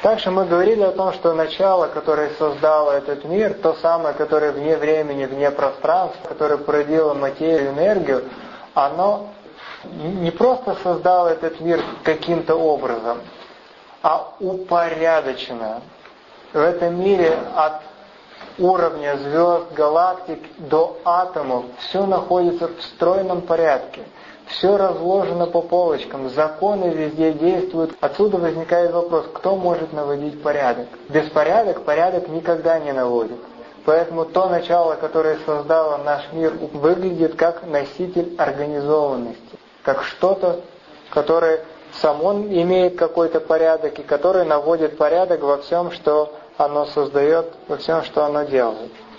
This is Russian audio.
Также мы говорили о том, что начало, которое создало этот мир, то самое, которое вне времени, вне пространства, которое породило материю, энергию, оно не просто создало этот мир каким-то образом, а упорядочено. В этом мире от уровня звезд, галактик до атомов все находится в стройном порядке. Все разложено по полочкам, законы везде действуют. Отсюда возникает вопрос, кто может наводить порядок? Беспорядок порядок никогда не наводит. Поэтому то начало, которое создало наш мир, выглядит как носитель организованности, как что-то, которое само имеет какой-то порядок и которое наводит порядок во всем, что оно создает, во всем, что оно делает.